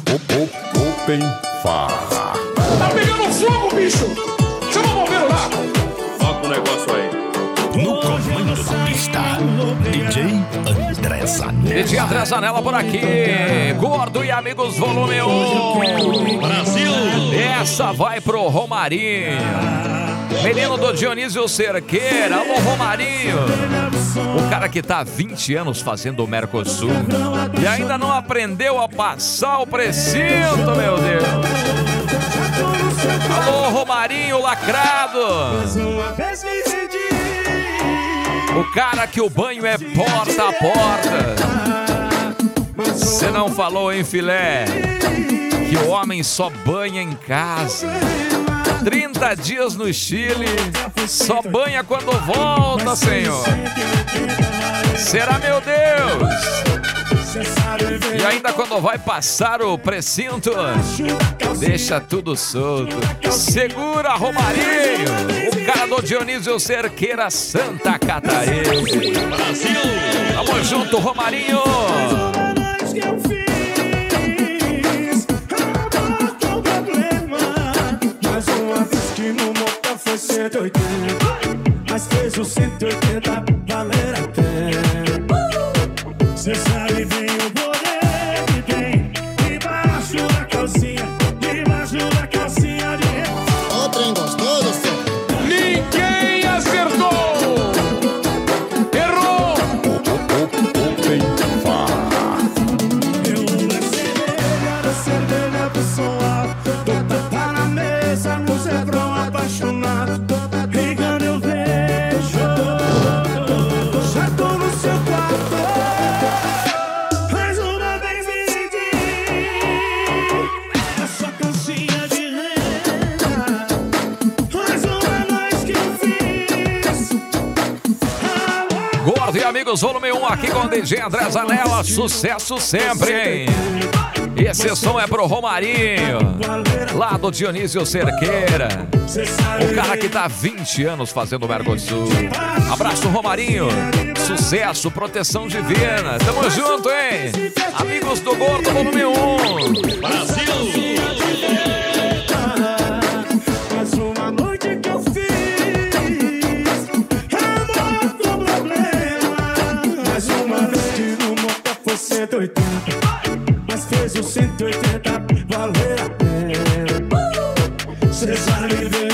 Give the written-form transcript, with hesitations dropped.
Open Farra. Tá pegando fogo, bicho! Chama o bombeiro lá! Foca o negócio aí. No comando da pista, DJ André Zanella. DJ André Zanella por aqui. Gordo e Amigos Volume 1. Brasil! Essa vai pro Romarinho. Menino do Dionísio Cerqueira. Alô, Romarinho. O cara que tá há 20 anos fazendo o Mercosul e ainda não aprendeu a passar o precinto, meu Deus. Alô, Romarinho lacrado. O cara que o banho é porta a porta. Você não falou, hein, filé? Que o homem só banha em casa. 30 dias no Chile, só banha quando volta, Senhor. Será, meu Deus? E ainda quando vai passar o precinto, deixa tudo solto. Segura, Romarinho, o cara do Dionísio Cerqueira, Santa Catarina. Brasil! Tamo junto, Romarinho. Foi 180, mas fez o 180 valer a pena. Cê sabe bem o poder que tem debaixo da calcinha de Ô, trem gostoso, senhor. Ninguém acertou! Errou! Open Farra. eu cerveja pessoal. Tô tapa na mesa, no Zebrão apaixonado. Ligando eu vejo, já tô no seu quarto. Mais uma vez me senti a sua calcinha de renda. Mais uma noite que eu fiz. Gordo e Amigos Volume 1 aqui com o DJ André Zanella. Sucesso sempre, hein? Esse som é pro Romarinho, lá do Dionísio Cerqueira. O cara que tá há 20 anos fazendo o Mercosul. Abraço, Romarinho. Sucesso, proteção divina. Tamo junto, hein? Amigos do Gordo Volume 1. Brasil! Mais uma noite que eu fiz, amor com problema. Mais uma vez que no motor foi 180, mas fez o 180 valer a pena. Cê sabe bem